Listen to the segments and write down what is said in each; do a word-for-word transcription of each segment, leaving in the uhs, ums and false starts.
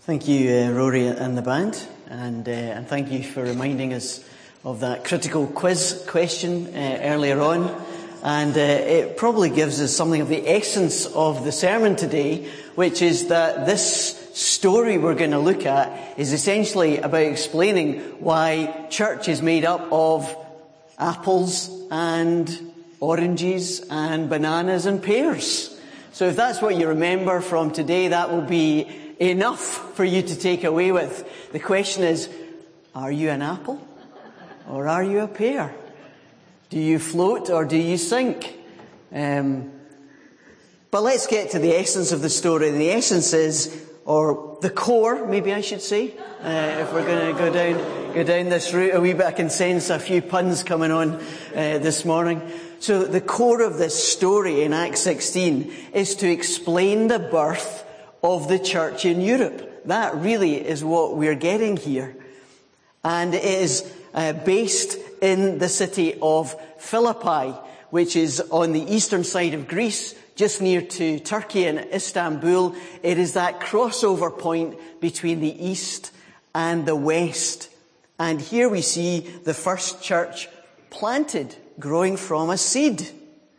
Thank you, uh, Rory and the band, and uh, and thank you for reminding us of that critical quiz question uh, earlier on. And uh, it probably gives us something of the essence of the sermon today, which is that this story we're going to look at is essentially about explaining why church is made up of apples and oranges and bananas and pears. So if that's what you remember from today, that will be enough for you to take away with. The question is, are you an apple or are you a pear? Do you float or do you sink? Um, but let's get to the essence of the story. And the essence is, or the core, maybe I should say, uh, if we're going to go down go down this route a wee bit. I can sense a few puns coming on uh, this morning. So the core of this story in Acts sixteen is to explain the birth of the church in Europe. That really is what we're getting here. And it is uh, based in the city of Philippi, which is on the eastern side of Greece, just near to Turkey and Istanbul. It is that crossover point between the east and the west. And here we see the first church planted, growing from a seed.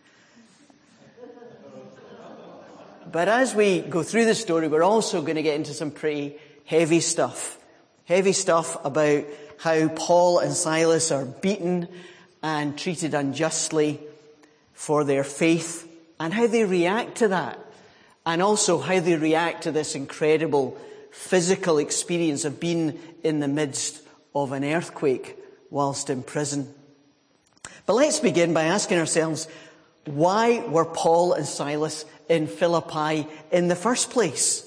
But as we go through the story, we're also going to get into some pretty heavy stuff. Heavy stuff about how Paul and Silas are beaten and treated unjustly for their faith, and how they react to that. And also how they react to this incredible physical experience of being in the midst of an earthquake whilst in prison. But let's begin by asking ourselves, why were Paul and Silas in Philippi in the first place?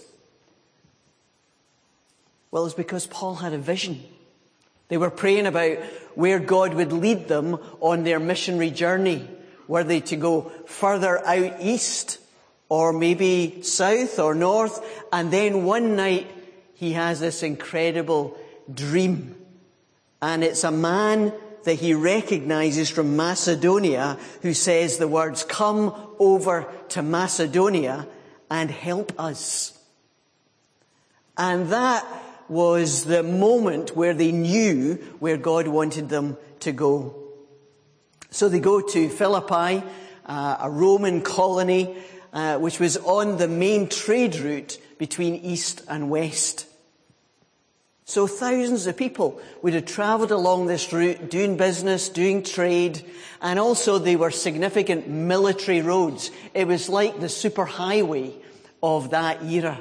Well, it's because Paul had a vision. They were praying about where God would lead them on their missionary journey. Were they to go further out east, or maybe south or north? And then one night he has this incredible dream. And it's a man that he recognizes from Macedonia who says the words, "Come over to Macedonia and help us." And that was the moment where they knew where God wanted them to go. So they go to Philippi, uh, a Roman colony, uh, which was on the main trade route between east and west. So thousands of people would have travelled along this route, doing business, doing trade, and also they were significant military roads. It was like the superhighway of that era.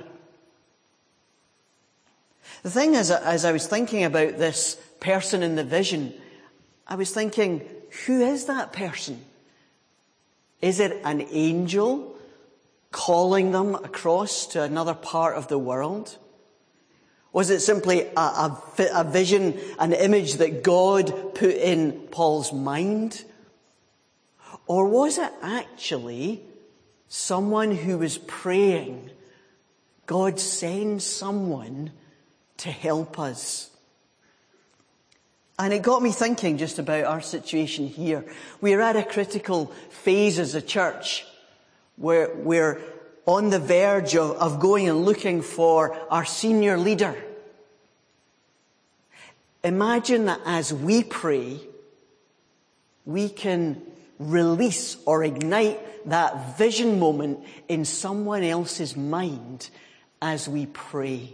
The thing is, as I was thinking about this person in the vision, I was thinking, who is that person? Is it an angel calling them across to another part of the world? Was it simply a, a, a vision, an image that God put in Paul's mind? Or was it actually someone who was praying, God, send someone to help us? And it got me thinking just about our situation here. We're at a critical phase as a church where we're on the verge of, of going and looking for our senior leader. Imagine that as we pray, we can release or ignite that vision moment in someone else's mind as we pray.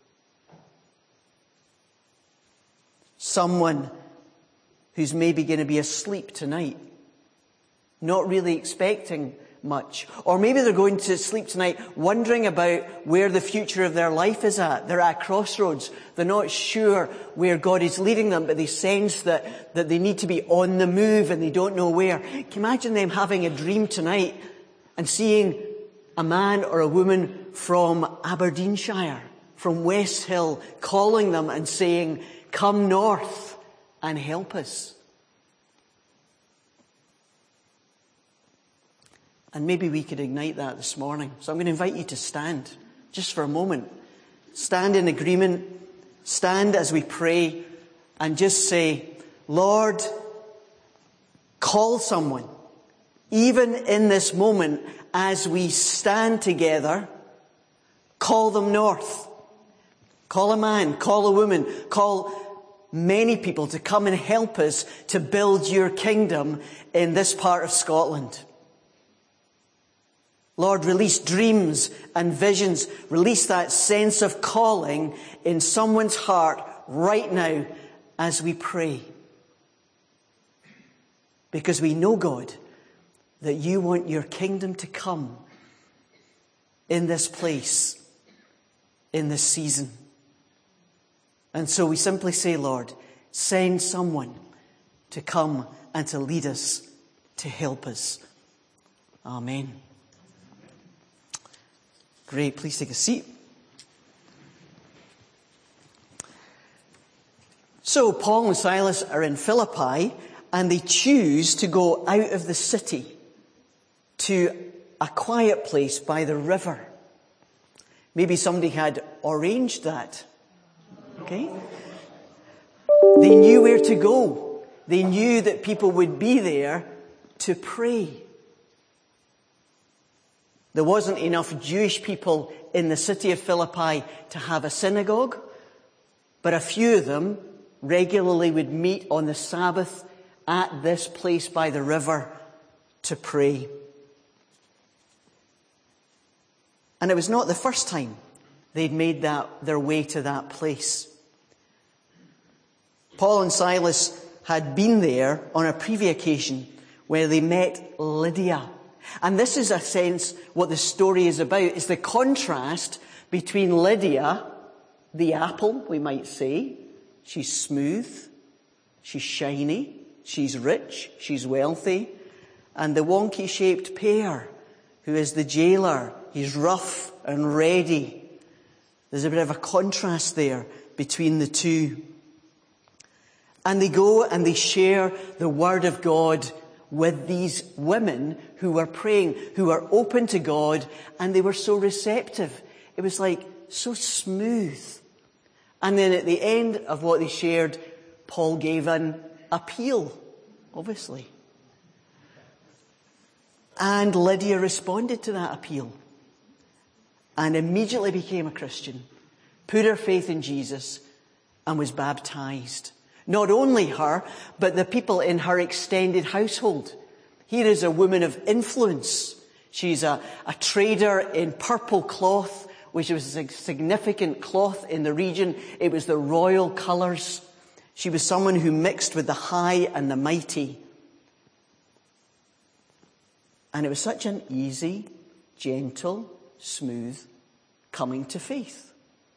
Someone who's maybe going to be asleep tonight, not really expecting much. Or maybe they're going to sleep tonight wondering about where the future of their life is at. They're at crossroads. They're not sure where God is leading them, but they sense that, that they need to be on the move and they don't know where. Can you imagine them having a dream tonight and seeing a man or a woman from Aberdeenshire, from West Hill, calling them and saying, "Come north and help us." And maybe we could ignite that this morning. So I'm going to invite you to stand just for a moment. Stand in agreement. Stand as we pray and just say, Lord, call someone. Even in this moment, as we stand together, call them north. Call a man, call a woman, call many people to come and help us to build your kingdom in this part of Scotland. Lord, release dreams and visions. Release that sense of calling in someone's heart right now as we pray. Because we know, God, that you want your kingdom to come in this place, in this season. And so we simply say, Lord, send someone to come and to lead us, to help us. Amen. Great. Please take a seat. So Paul and Silas are in Philippi, and they choose to go out of the city to a quiet place by the river. Maybe somebody had arranged that. Okay? They knew where to go. They knew that people would be there to pray. There wasn't enough Jewish people in the city of Philippi to have a synagogue, but a few of them regularly would meet on the Sabbath at this place by the river to pray. And it was not the first time they'd made that their way to that place. Paul and Silas had been there on a previous occasion where they met Lydia. And this is a sense what the story is about. It's the contrast between Lydia, the apple, we might say. She's smooth, she's shiny, she's rich, she's wealthy. And the wonky-shaped pear, who is the jailer. He's rough and ready. There's a bit of a contrast there between the two. And they go and they share the word of God with these women who were praying, who were open to God, and they were so receptive. It was like so smooth. And then at the end of what they shared, Paul gave an appeal, obviously. And Lydia responded to that appeal and immediately became a Christian, put her faith in Jesus, and was baptized. Not only her, but the people in her extended household. Here is a woman of influence. She's a, a trader in purple cloth, which was a significant cloth in the region. It was the royal colours. She was someone who mixed with the high and the mighty. And it was such an easy, gentle, smooth coming to faith.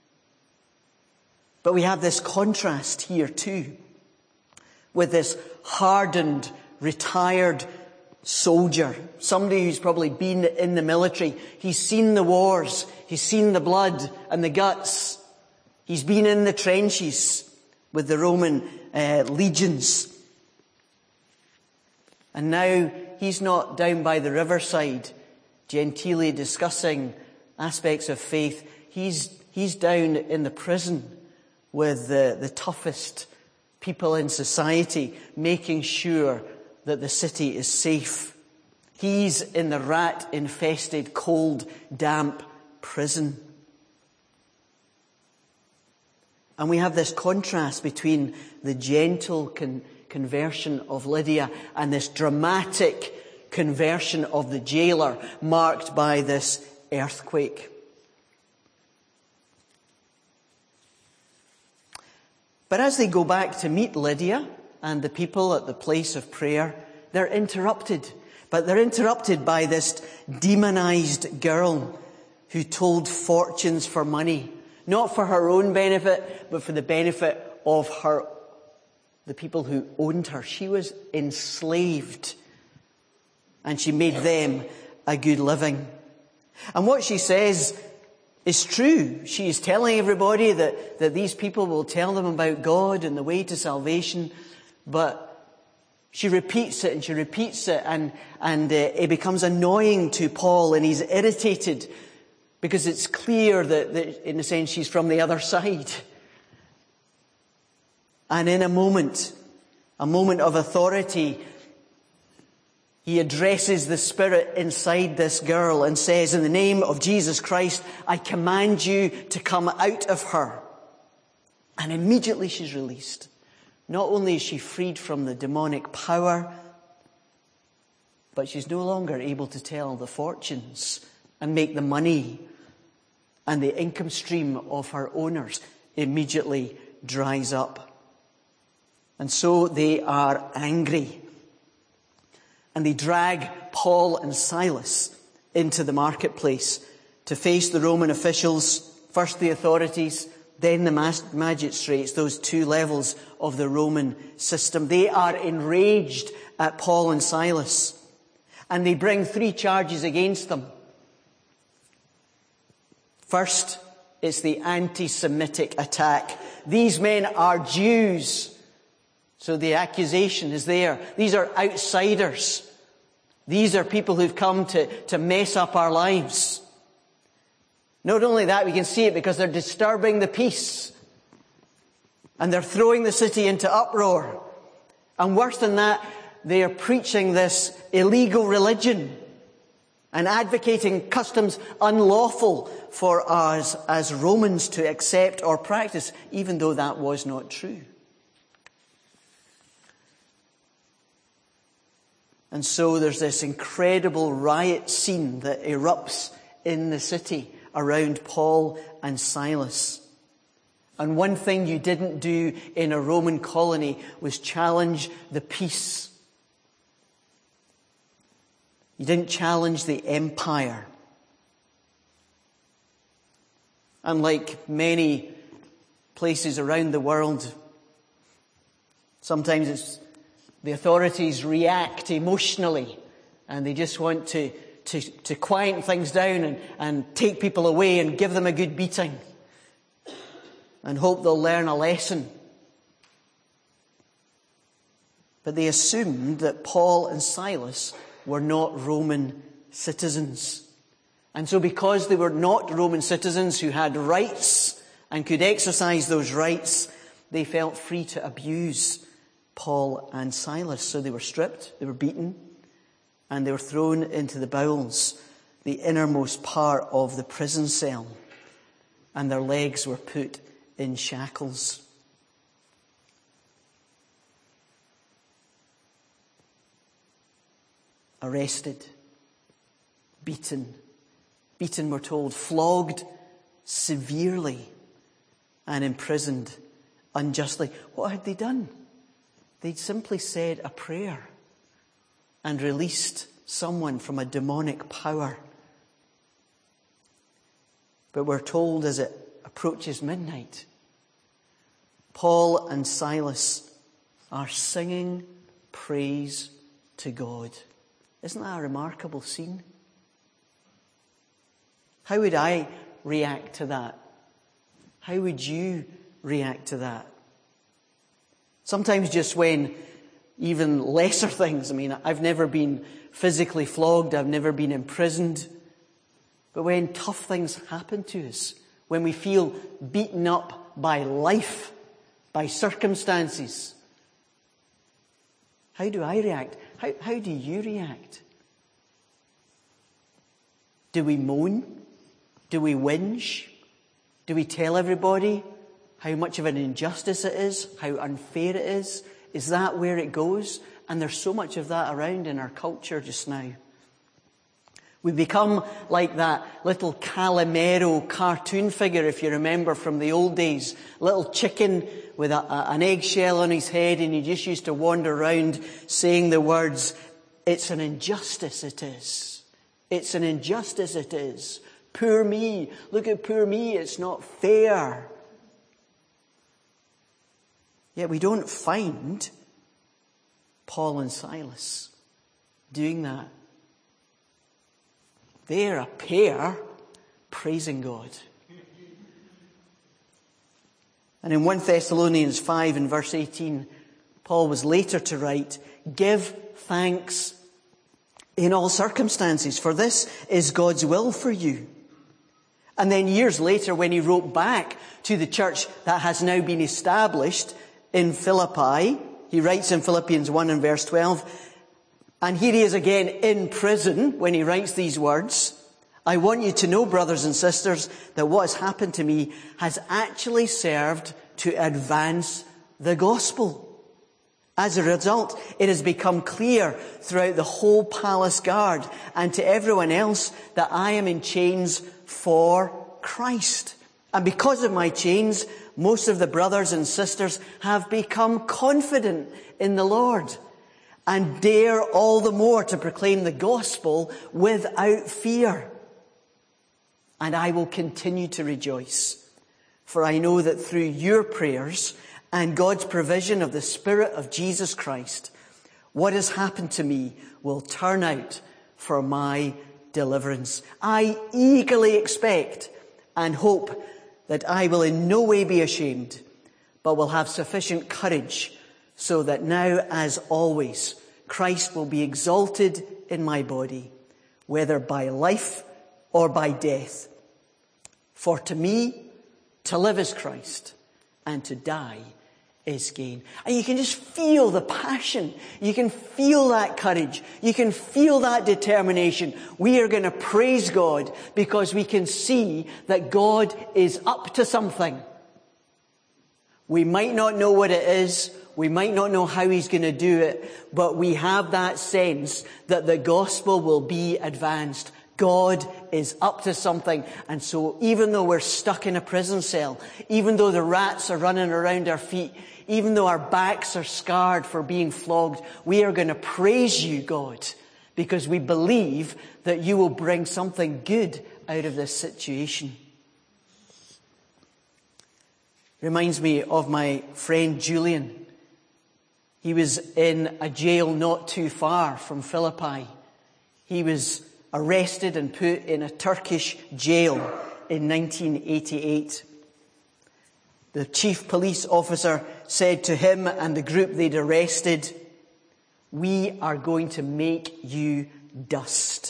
But we have this contrast here too, with this hardened, retired soldier, somebody who's probably been in the military. He's seen the wars, he's seen the blood and the guts. He's been in the trenches with the Roman uh, legions. And now he's not down by the riverside, genteelly discussing aspects of faith. He's, he's down in the prison with the, the toughest people in society, making sure that the city is safe. He's in the rat-infested, cold, damp prison. And we have this contrast between the gentle con- conversion of Lydia and this dramatic conversion of the jailer, marked by this earthquake. But as they go back to meet Lydia and the people at the place of prayer, they're interrupted. But they're interrupted by this demonized girl who told fortunes for money, not for her own benefit, but for the benefit of her, the people who owned her. She was enslaved, and she made them a good living. And what she says is true. She is telling everybody that, that these people will tell them about God and the way to salvation, but she repeats it and she repeats it, and, and uh, it becomes annoying to Paul, and he's irritated because it's clear that, that, in a sense, she's from the other side. And in a moment, a moment of authority, he addresses the spirit inside this girl and says, "In the name of Jesus Christ, I command you to come out of her." And immediately she's released. Not only is she freed from the demonic power, but she's no longer able to tell the fortunes and make the money, and the income stream of her owners immediately dries up. And so they are angry. And they drag Paul and Silas into the marketplace to face the Roman officials, first the authorities, then the magistrates, those two levels of the Roman system. They are enraged at Paul and Silas, and they bring three charges against them. First, it's the anti-Semitic attack. These men are Jews. So the accusation is there. These are outsiders. These are people who've come to, to mess up our lives. Not only that, we can see it because they're disturbing the peace. And they're throwing the city into uproar. And worse than that, they are preaching this illegal religion and advocating customs unlawful for us as Romans to accept or practice, even though that was not true. And so there's this incredible riot scene that erupts in the city around Paul and Silas. And one thing you didn't do in a Roman colony was challenge the peace. You didn't challenge the empire. Unlike many places around the world, sometimes it's the authorities react emotionally and they just want to, to, to quieten things down and, and take people away and give them a good beating and hope they'll learn a lesson. But they assumed that Paul and Silas were not Roman citizens. And so because they were not Roman citizens who had rights and could exercise those rights, they felt free to abuse Paul and Silas. So they were stripped, they were beaten, and they were thrown into the bowels, the innermost part of the prison cell, and their legs were put in shackles. Arrested, beaten, beaten, we're told, flogged severely, and imprisoned unjustly. What had they done? They'd simply said a prayer and released someone from a demonic power. But we're told as it approaches midnight, Paul and Silas are singing praise to God. Isn't that a remarkable scene? How would I react to that? How would you react to that? Sometimes just when even lesser things, I mean, I've never been physically flogged, I've never been imprisoned, but when tough things happen to us, when we feel beaten up by life, by circumstances, how do I react? How, how do you react? Do we moan? Do we whinge? Do we tell everybody how much of an injustice it is, how unfair it is? Is that where it goes? And there's so much of that around in our culture just now. We become like that little Calimero cartoon figure, if you remember from the old days. Little chicken with a, a, an eggshell on his head, and he just used to wander around saying the words, "It's an injustice, it is. It's an injustice, it is. Poor me. Look at poor me. It's not fair." Yet we don't find Paul and Silas doing that. They're a pair praising God. And in First Thessalonians five and verse eighteen, Paul was later to write, "Give thanks in all circumstances, for this is God's will for you." And then years later, when he wrote back to the church that has now been established in Philippi, he writes in Philippians one and verse twelve, and here he is again in prison when he writes these words, "I want you to know, brothers and sisters, that what has happened to me has actually served to advance the gospel. As a result, it has become clear throughout the whole palace guard and to everyone else that I am in chains for Christ. And because of my chains, most of the brothers and sisters have become confident in the Lord and dare all the more to proclaim the gospel without fear. And I will continue to rejoice, for I know that through your prayers and God's provision of the Spirit of Jesus Christ, what has happened to me will turn out for my deliverance. I eagerly expect and hope that I will in no way be ashamed, but will have sufficient courage so that now, as always, Christ will be exalted in my body, whether by life or by death. For to me, to live is Christ, and to die is gain. And you can just feel the passion. You can feel that courage. You can feel that determination. We are going to praise God because we can see that God is up to something. We might not know what it is. We might not know how he's going to do it, but we have that sense that the gospel will be advanced. God is up to something. And so even though we're stuck in a prison cell, even though the rats are running around our feet, even though our backs are scarred for being flogged, we are going to praise you, God, because we believe that you will bring something good out of this situation. Reminds me of my friend Julian. He was in a jail not too far from Philippi. He was arrested and put in a Turkish jail in nineteen eighty-eight. The chief police officer said to him and the group they'd arrested, "We are going to make you dust."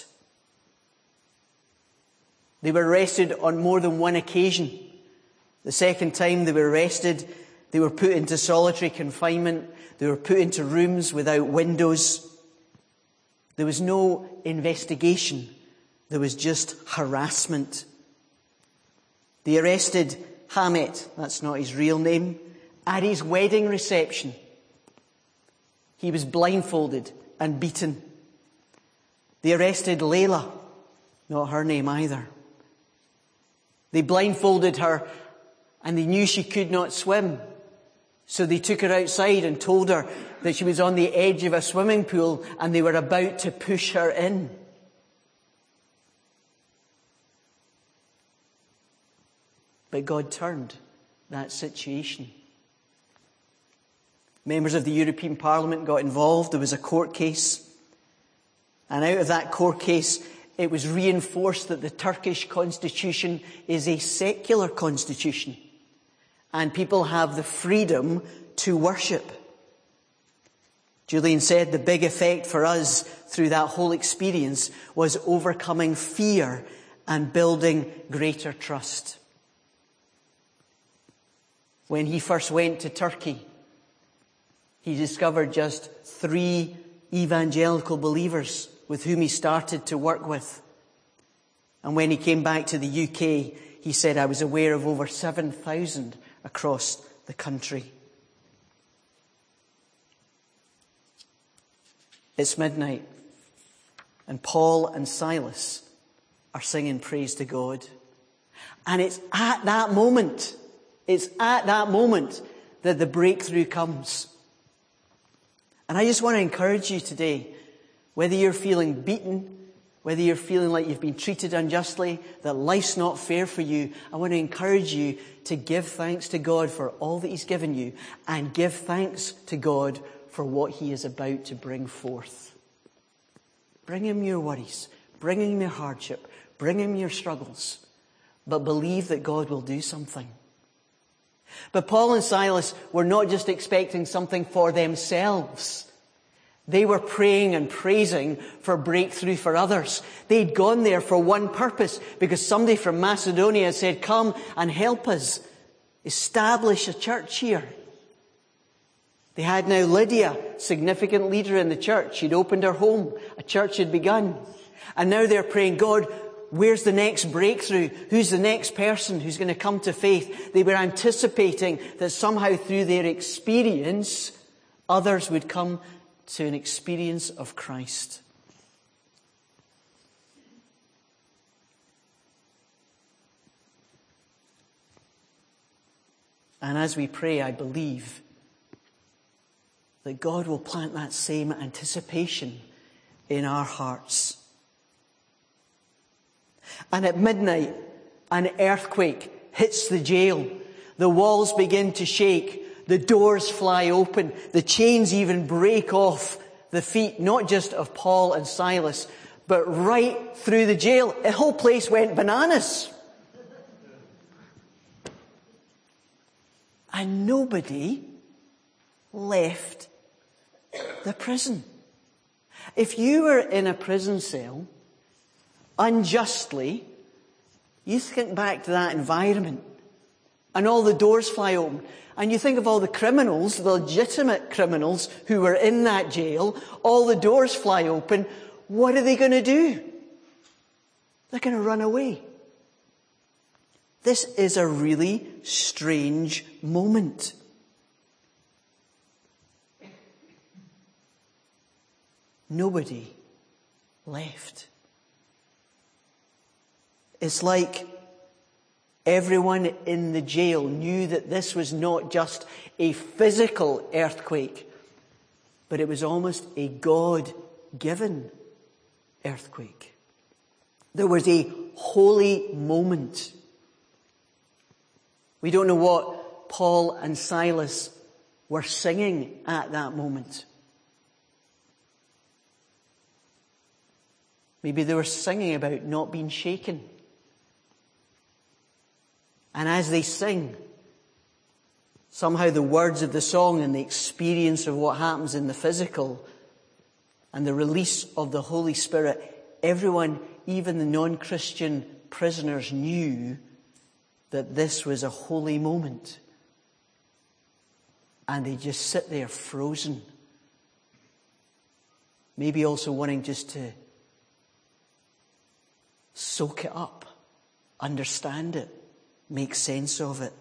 They were arrested on more than one occasion. The second time they were arrested, they were put into solitary confinement. They were put into rooms without windows. There was no investigation. There was just harassment. They arrested Hamet, that's not his real name, at his wedding reception. He was blindfolded and beaten. They arrested Layla, not her name either. They blindfolded her and they knew she could not swim. So they took her outside and told her that she was on the edge of a swimming pool and they were about to push her in. But God turned that situation. Members of the European Parliament got involved. There was a court case. And out of that court case, it was reinforced that the Turkish constitution is a secular constitution. And people have the freedom to worship. Julian said the big effect for us through that whole experience was overcoming fear and building greater trust. When he first went to Turkey, he discovered just three evangelical believers with whom he started to work with. And when he came back to the U K, he said, "I was aware of over seven thousand across the country." It's midnight, and Paul and Silas are singing praise to God. And it's at that moment, it's at that moment that the breakthrough comes. And I just want to encourage you today, whether you're feeling beaten, whether you're feeling like you've been treated unjustly, that life's not fair for you, I want to encourage you to give thanks to God for all that he's given you and give thanks to God for what he is about to bring forth. Bring him your worries, bring him your hardship, bring him your struggles, but believe that God will do something. But Paul and Silas were not just expecting something for themselves. They were praying and praising for breakthrough for others. They'd gone there for one purpose, because somebody from Macedonia said, "Come and help us establish a church here." They had now Lydia, significant leader in the church. She'd opened her home. A church had begun. And now they're praying, "God, where's the next breakthrough? Who's the next person who's going to come to faith? They were anticipating that somehow through their experience, others would come to an experience of Christ. And as we pray, I believe that God will plant that same anticipation in our hearts. And at midnight, an earthquake hits the jail. The walls begin to shake. The doors fly open. The chains even break off the feet, not just of Paul and Silas, but right through the jail. The whole place went bananas. And nobody left the prison. If you were in a prison cell, unjustly, you think back to that environment, and all the doors fly open, and you think of all the criminals, the legitimate criminals who were in that jail, all the doors fly open, what are they going to do? They're going to run away. This is a really strange moment. Nobody left. It's like everyone in the jail knew that this was not just a physical earthquake, but it was almost a God-given earthquake. There was a holy moment. We don't know what Paul and Silas were singing at that moment. Maybe they were singing about not being shaken. And as they sing, somehow the words of the song and the experience of what happens in the physical and the release of the Holy Spirit, everyone, even the non-Christian prisoners, knew that this was a holy moment. And they just sit there frozen. Maybe also wanting just to soak it up, understand it, make sense of it.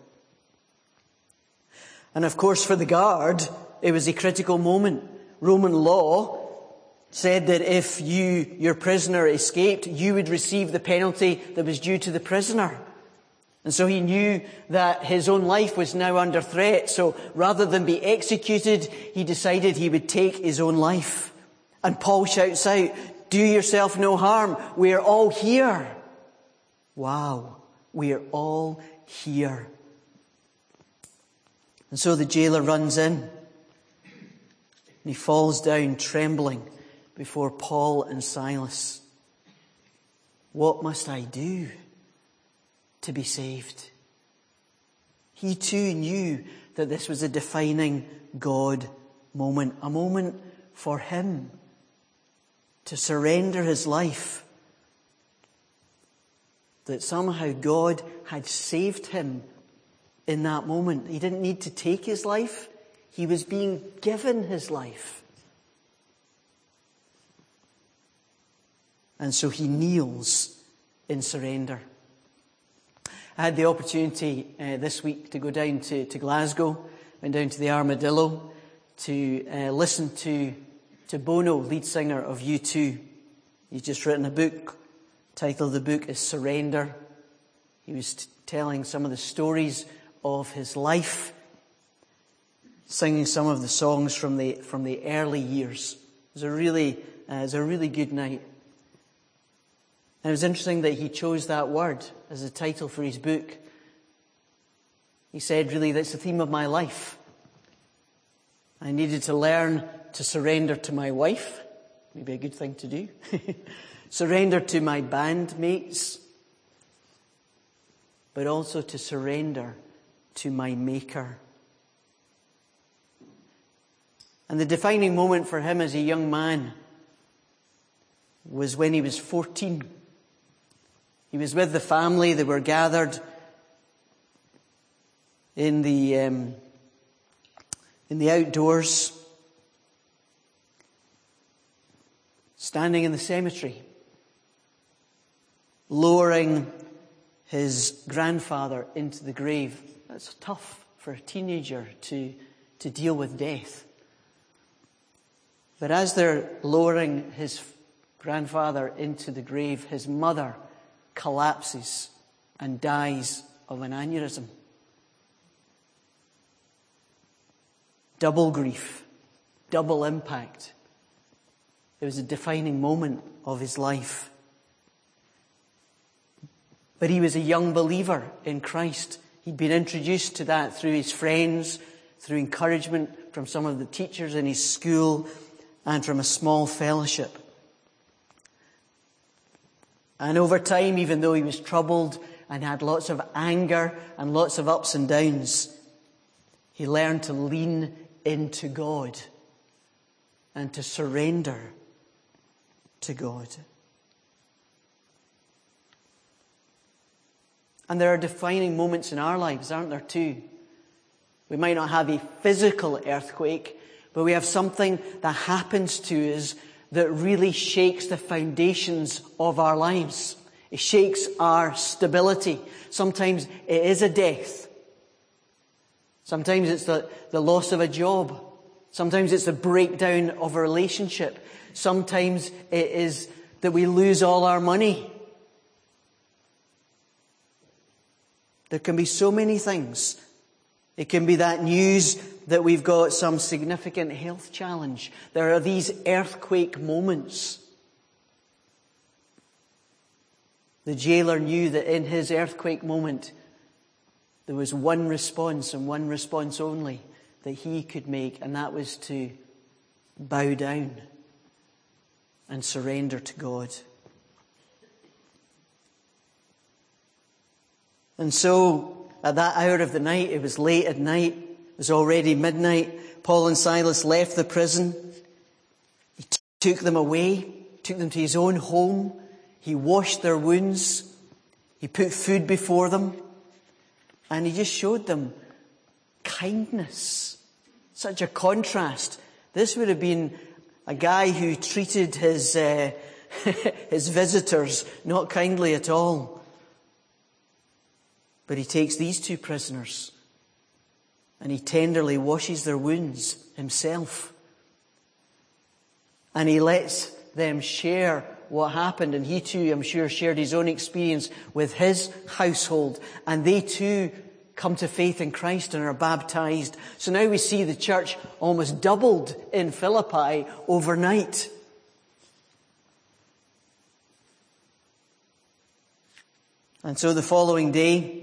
And of course, for the guard, it was a critical moment. Roman law said that if you, your prisoner escaped, you would receive the penalty that was due to the prisoner. And so he knew that his own life was now under threat. So rather than be executed, he decided he would take his own life. And Paul shouts out, "Do yourself no harm. We are all here." Wow, we are all here. And so the jailer runs in. And he falls down trembling before Paul and Silas. What must I do to be saved? He too knew that this was a defining God moment, a moment for him to surrender his life. That somehow God had saved him in that moment. He didn't need to take his life. He was being given his life. And so he kneels in surrender. I had the opportunity uh, this week to go down to, to Glasgow, went down to the Armadillo to uh, listen to, to Bono, lead singer of U two. He's just written a book. The title of the book is Surrender. He was t- telling some of the stories of his life, singing some of the songs from the from the early years. It was a really, uh, it was a really good night. And it was interesting that he chose that word as a title for his book. He said, really, that's the theme of my life. I needed to learn to surrender to my wife. Maybe a good thing to do. Surrender to my bandmates. But also to surrender to my Maker. And the defining moment for him as a young man was when he was fourteen. He was with the family. They were gathered in the um, in the outdoors, standing in the cemetery. lowering his grandfather into the grave. That's tough for a teenager to, to deal with death. But as they're lowering his grandfather into the grave, his mother collapses and dies of an aneurysm. Double grief, double impact. It was a defining moment of his life. But he was a young believer in Christ. He'd been introduced to that through his friends, through encouragement from some of the teachers in his school, and from a small fellowship. And over time, even though he was troubled and had lots of anger and lots of ups and downs, he learned to lean into God and to surrender to God. And there are defining moments in our lives, aren't there too? We might not have a physical earthquake, but we have something that happens to us that really shakes the foundations of our lives. It shakes our stability. Sometimes it is a death. Sometimes it's the, the loss of a job. Sometimes it's the breakdown of a relationship. Sometimes it is that we lose all our money. There can be so many things. It can be that news that we've got some significant health challenge. There are these earthquake moments. The jailer knew that in his earthquake moment, there was one response and one response only that he could make, and that was to bow down and surrender to God. And so, at that hour of the night, it was late at night, it was already midnight, Paul and Silas left the prison. He t- took them away, took them to his own home. He washed their wounds. He put food before them. And he just showed them kindness. Such a contrast. This would have been a guy who treated his, uh, his visitors not kindly at all. But he takes these two prisoners and he tenderly washes their wounds himself. And he lets them share what happened. And he too, I'm sure, shared his own experience with his household. And they too come to faith in Christ and are baptized. So now we see the church almost doubled in Philippi overnight. And so the following day,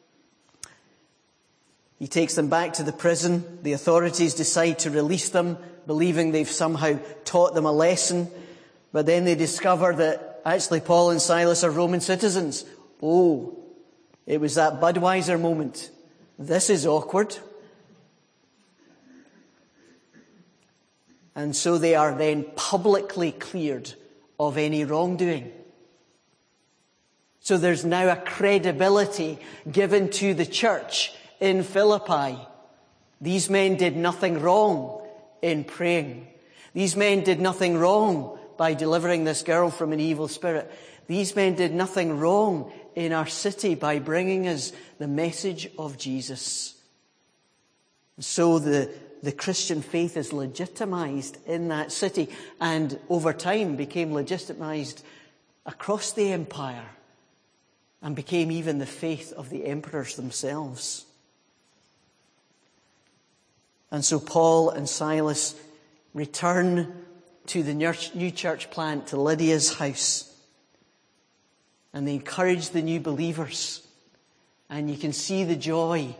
he takes them back to the prison. The authorities decide to release them, believing they've somehow taught them a lesson. But then they discover that actually Paul and Silas are Roman citizens. Oh, it was that Budweiser moment. This is awkward. And so they are then publicly cleared of any wrongdoing. So there's now a credibility given to the church in Philippi. These men did nothing wrong in praying. These men did nothing wrong by delivering this girl from an evil spirit. These men did nothing wrong in our city by bringing us the message of Jesus. So the, the Christian faith is legitimized in that city and over time became legitimized across the empire and became even the faith of the emperors themselves. And so Paul and Silas return to the new church plant, to Lydia's house. And they encourage the new believers. And you can see the joy.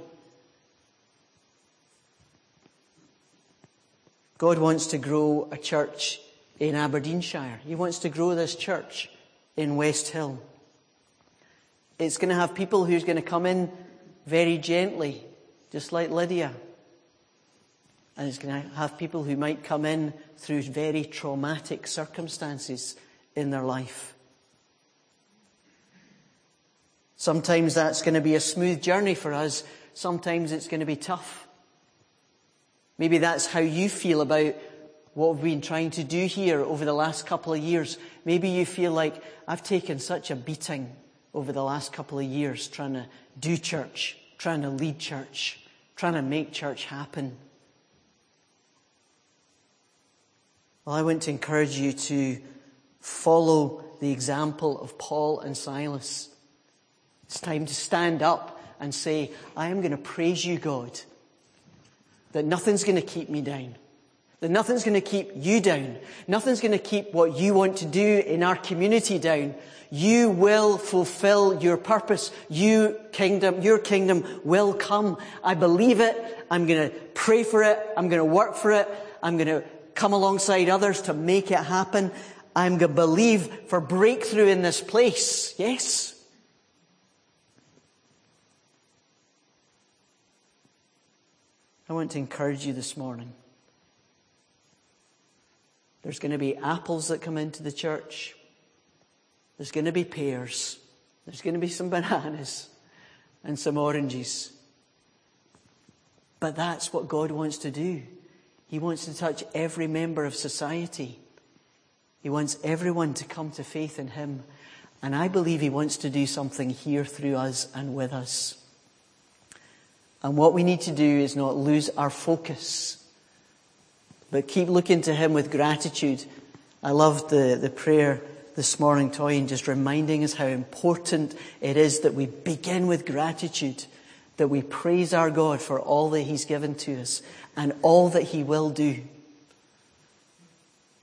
God wants to grow a church in Aberdeenshire. He wants to grow this church in West Hill. It's going to have people who's going to come in very gently, just like Lydia. And it's going to have people who might come in through very traumatic circumstances in their life. Sometimes that's going to be a smooth journey for us. Sometimes it's going to be tough. Maybe that's how you feel about what we've been trying to do here over the last couple of years. Maybe you feel like, I've taken such a beating over the last couple of years trying to do church, trying to lead church, trying to make church happen. Well, I want to encourage you to follow the example of Paul and Silas. It's time to stand up and say, I am going to praise you, God, that nothing's going to keep me down. That nothing's going to keep you down. Nothing's going to keep what you want to do in our community down. You will fulfill your purpose. You kingdom, your kingdom will come. I believe it. I'm going to pray for it. I'm going to work for it. I'm going to come alongside others to make it happen. I'm going to believe for breakthrough in this place. Yes. I want to encourage you this morning. There's going to be apples that come into the church. There's going to be pears. There's going to be some bananas and some oranges. But that's what God wants to do. He wants to touch every member of society. He wants everyone to come to faith in him. And I believe he wants to do something here through us and with us. And what we need to do is not lose our focus, but keep looking to him with gratitude. I loved the, the prayer this morning, Toyin, just reminding us how important it is that we begin with gratitude, that we praise our God for all that he's given to us and all that he will do.